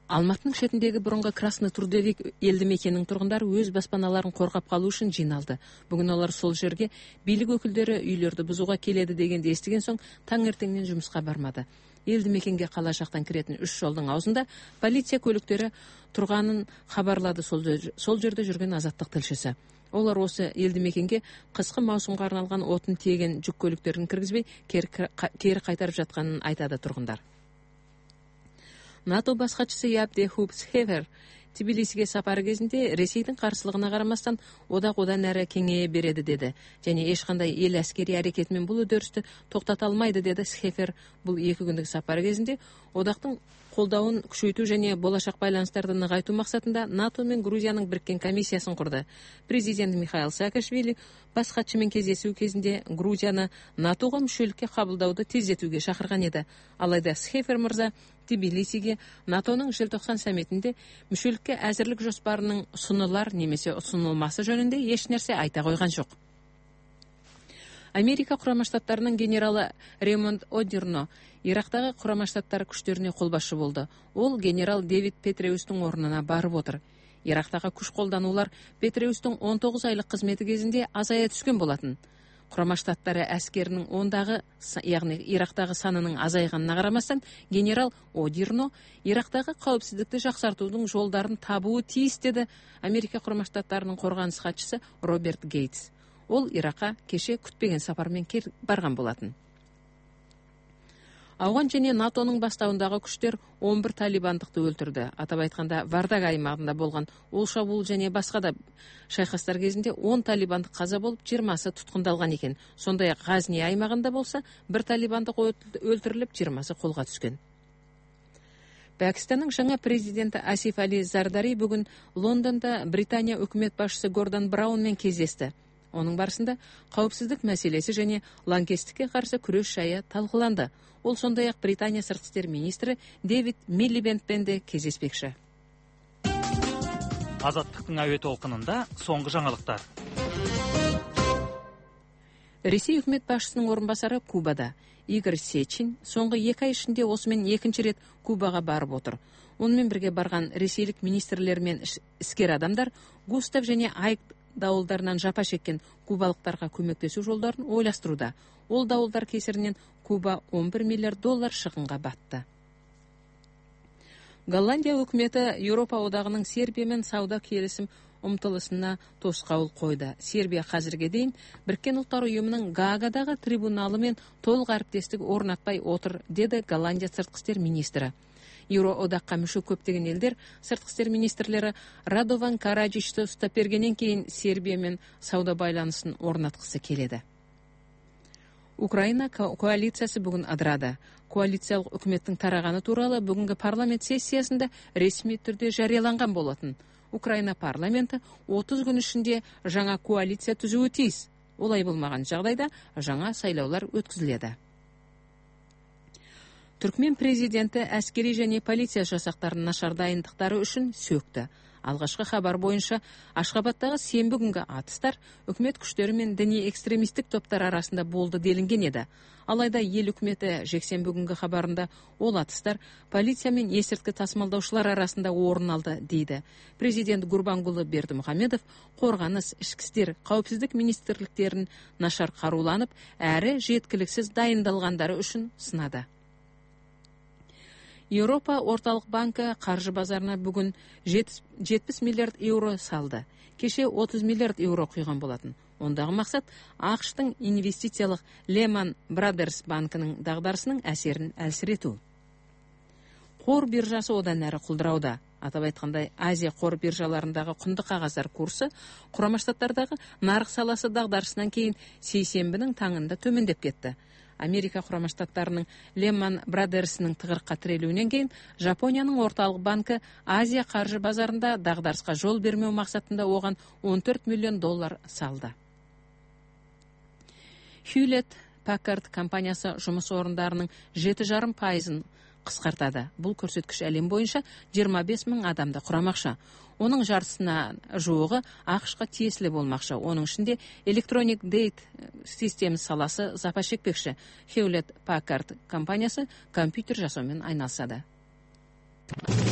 Алматының шетіндегі бұрынғы Красный Трудовик елді мекенінің тұрғындары өз баспаналарын қорғап қалу үшін жиналды. Бүгін олар сол жерге билік өкілдері үйлерді бұзуға келеді дегенді естіген соң таңертеңнен жұмысқа бармады. Елді мекенге қала жақтан кіретін 3 жолдың аузында полиция көліктері тұрғанын хабарлады сол жерде жүрген Азаттық тілшісі. Олар осы елді мекенге қысқы маусымға арналған отын тиеген жүк көліктерін кіргізбей кері қайтарып жатқанын айтады тұрғындар. НАТО бас хатшысы Ябде Хубсхевер Тбилисиге сапары кезінде Ресейдің қарсылығына қарамастан одақ одан әрі кеңейе береді деді. Және ешқандай ел әскери әрекетімен бұл үдерісті тоқтата алмайды деді Схефер. Бұл 2 күндік сапары кезінде одақтың қолдауын күшейту және болашақ байланыстарды нығайту мақсатында НАТО мен Грузияның біріккен комиссиясын құрды. Президент Михаил Саакашвили бас хатшымен кездесу кезінде Грузияны НАТО-ға мүшелікке қабылдауды тездетуге шақырған еді. Алайда Схефер мырза Тбилисиге НАТОның желтоқсан саммитінде мүшелікке әзірлік жоспарының ұсынылар немесе ұсынылмасы жөнінде ешнәрсе айта қойған жоқ. Америка құрама штаттарының генералы Ремонд Одирно Ирактағы құрама штаттар күштеріне қолбасшы болды. Ол генерал Дэвид Петреустың орнына барып отыр. Ирактағы күш қолданулар Петреустың 19 айлық қызметі кезінде азая түскен болатын. Құрама штаттары әскерінің ондағы, яғни Ирактағы санының азайғанына қарамастан, генерал Одирно Ирактағы қауіпсіздікті жақсартудың жолдарын табуы тиіс деді Америка құрама штаттарының қорғаныс хатшысы Роберт Гейтс. Ол Иракқа кеше күтпеген сапармен барған болатын. Ауған және НАТОның бастауындағы күштер 11 талибандықты өлтірді. Атап айтқанда, Вардак аймағында болған ол шабуыл және басқа да шайқастар кезінде 10 талибандық қаза болып, 20-сы тұтқындалған екен. Сондай-ақ Ғазни аймағында болса, 1 талибандық өлтіріліп, 20-сы қолға түскен. Пәкістанның жаңа президенті Асиф Али Зардари бүгін Лондонда Британия үкімет басшысы Гордон Браунмен кездесті. Оның барысында қауіпсіздік мәселесі және лаңкестікке қарсы күрес жайы талқыланды. Ол сондай-ақ Британия сыртқы істер министрі Дэвид Милибендпен де кездеспекші. Азаттықтың әуе толқынында соңғы жаңалықтар. Ресей үкімет басшысының орынбасары Кубада. Игорь Сечин соңғы 2 ай ішінде осымен 2-ші рет Кубаға барып отыр. Онымен бірге барған ресейлік министрлер мен іскер адамдар Густав және Айк дауылдарынан жапа шеккен кубалықтарға көмектесу жолдарын ойластыруда. Ол дауылдар кесірінен Куба $11 миллиард шығынға батты. Голландия үкіметі Еуропа одағының Сербиямен сауда келісім ұмтылысына тосқауыл қойды. Сербия қазірге дейін Біріккен ұлттар ұйымының Гаагадағы трибуналы мен толық әріптестік орнатпай отыр, деді Голландия сыртқы істер министрі. Еуроодаққа мүше көптеген елдер сыртқы істер министрлері Радован Караджичті ұстап бергеннен кейін Сербиямен сауда байланысын орнатқысы келеді. Украина коалициясы бүгін ыдырады. Коалициялық үкіметтің тарағаны туралы бүгінгі парламент сессиясында ресми түрде жарияланған болатын. Украина парламенті 30 күн ішінде жаңа коалиция түзуі тиіс. Олай болмаған жағдайда жаңа сайлаулар өткізіледі. Түркмен президенті әскери және полиция жасақтарының нашар дайындықтары үшін сөкті. Алғашқы хабар бойынша Ашхабадтағы сенбі күнгі атыстар үкімет күштері мен діни экстремистік топтар арасында болды делінген еді. Алайда ел үкіметі жексенбі күнгі хабарында ол атыстар полиция мен есірткі тасымалдаушылар арасында орын алды дейді. Президент Гурбангулы Бердімұхамедов қорғаныс, ішкі істер, қауіпсіздік министрліктерін нашар қаруланып, әрі жеткіліксіз дайындалғандары үшін сынады. Еуропа орталық банкі қаржы базарына бүгін 70 миллиард еуро салды. Кеше 30 миллиард еуро құйған болатын. Ондағы мақсат ақш-тың инвестициялық Lehman Brothers банкінің дағдарысының әсерін әлсірету. Қор биржасы одан әрі құлдырауда. Атап айтқандай, Азия қор биржаларындағы құнды қағаздар курсы Құрама Штаттардағы нарық саласы дағдарысынан кейін сейсенбінің таңында төмендеп кетті. Америка Құрама Штаттарының Lehman Brothers'ның тығырыққа тірелуінен кейін Жапонияның орталық банкі Азия қаржы базарында дағдарысқа жол бермеу мақсатында оған $14 миллион салды. Hewlett-Packard компаниясы жұмыс орындарының 7,5% қысқартады. Бұл көрсеткіш әлем бойынша 25 мың адамды құрамақшы. Оның жартысына жуығы ақш-қа тиесілі болмақшы. Оның ішінде Electronic Data Systems саласы запа шекпекші. Hewlett-Packard компаниясы компьютер жасаумен айналысады.